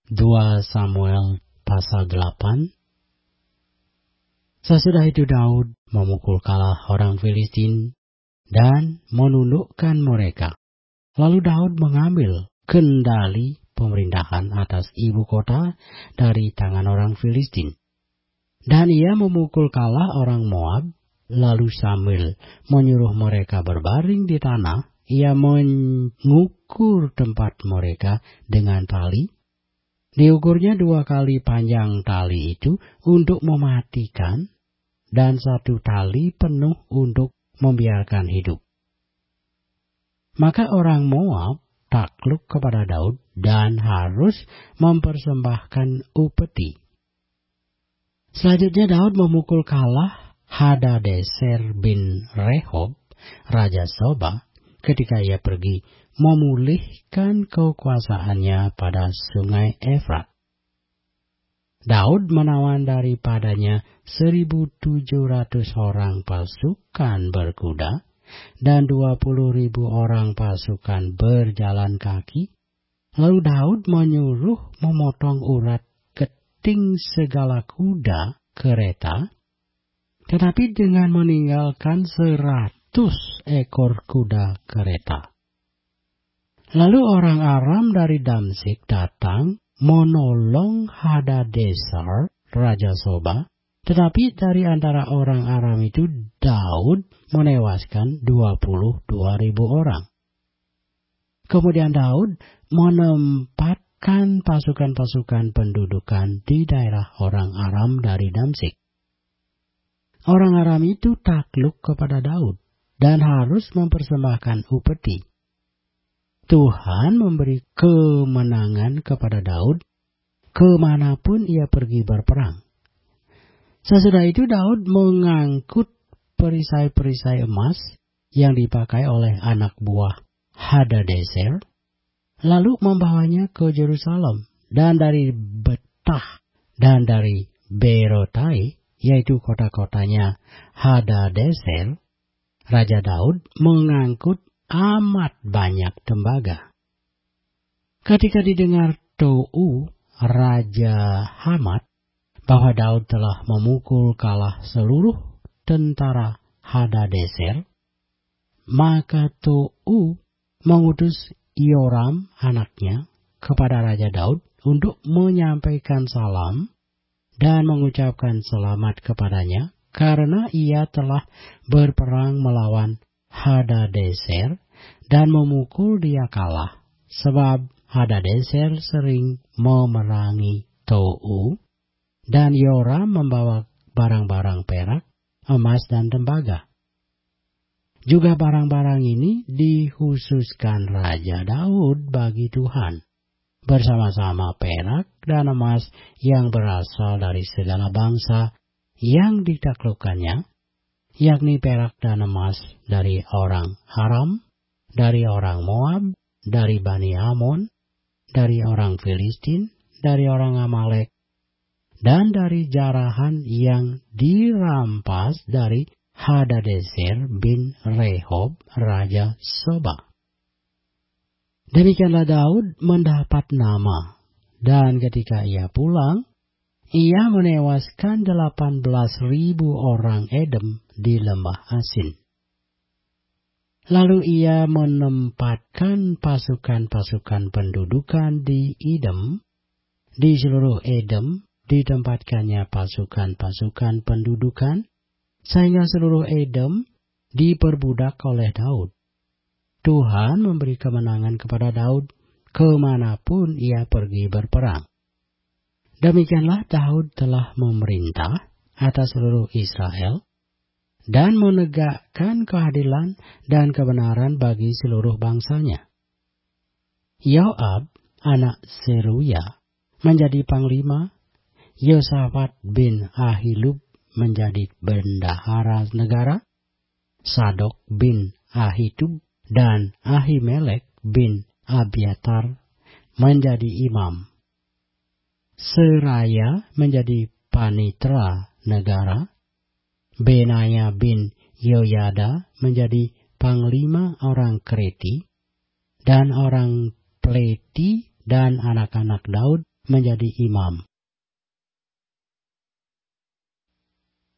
2 Samuel pasal 8. Sesudah itu Daud memukul kalah orang Filistin dan menundukkan mereka. Lalu Daud mengambil kendali pemerintahan atas ibu kota dari tangan orang Filistin. Dan ia memukul kalah orang Moab. Lalu sambil menyuruh mereka berbaring di tanah, ia mengukur tempat mereka dengan tali. Diukurnya 2 kali panjang tali itu untuk mematikan, dan 1 tali penuh untuk membiarkan hidup. Maka orang Moab takluk kepada Daud dan harus mempersembahkan upeti. Selanjutnya Daud memukul kalah Hadadezer bin Rehob, Raja Soba, ketika ia pergi memulihkan kekuasaannya pada sungai Efrat. Daud menawan daripadanya 1.700 orang pasukan berkuda dan 20.000 orang pasukan berjalan kaki. Lalu Daud menyuruh memotong urat keting segala kuda kereta, tetapi dengan meninggalkan 100 ekor kuda kereta. Lalu orang Aram dari Damsyik datang menolong Hadadezer, Raja Soba, tetapi dari antara orang Aram itu Daud menewaskan 22.000 orang. Kemudian Daud menempatkan pasukan-pasukan pendudukan di daerah orang Aram dari Damsyik. Orang Aram itu takluk kepada Daud dan harus mempersembahkan upeti. Tuhan memberi kemenangan kepada Daud kemanapun ia pergi berperang. Sesudah itu Daud mengangkut perisai-perisai emas yang dipakai oleh anak buah Hadadezer, lalu membawanya ke Yerusalem, dan dari Betah dan dari Berotai, yaitu kota-kotanya Hadadezer, Raja Daud mengangkut amat banyak tembaga. Ketika didengar Tou, Raja Hamat, bahwa Daud telah memukul kalah seluruh tentara Hadadezer, maka Tou mengutus Yoram anaknya kepada Raja Daud untuk menyampaikan salam dan mengucapkan selamat kepadanya, karena ia telah berperang melawan Hadadezer dan memukul dia kalah, sebab Hadadezer sering memerangi Tou, dan Yoram membawa barang-barang perak, emas, dan tembaga. Juga barang-barang ini dikhususkan Raja Daud bagi Tuhan, bersama-sama perak dan emas yang berasal dari segala bangsa yang ditaklukkannya, yakni perak dan emas dari orang Aram, dari orang Moab, dari Bani Amon, dari orang Filistin, dari orang Amalek, dan dari jarahan yang dirampas dari Hadadezer bin Rehob, Raja Soba. Demikianlah Daud mendapat nama, dan ketika ia pulang, ia menewaskan 18.000 orang Edom di lembah Asin. Lalu ia menempatkan pasukan-pasukan pendudukan di Edom. Di seluruh Edom ditempatkannya pasukan-pasukan pendudukan, sehingga seluruh Edom diperbudak oleh Daud. Tuhan memberi kemenangan kepada Daud kemanapun ia pergi berperang. Demikianlah Daud telah memerintah atas seluruh Israel dan menegakkan keadilan dan kebenaran bagi seluruh bangsanya. Yoab, anak Seruya, menjadi panglima. Yosafat bin Ahilub menjadi bendahara negara. Sadok bin Ahitub dan Ahimelek bin Abiatar menjadi imam. Seraya menjadi panitra negara. Benaya bin Yoyada menjadi panglima orang Kreti, dan orang Pleti dan anak-anak Daud menjadi imam.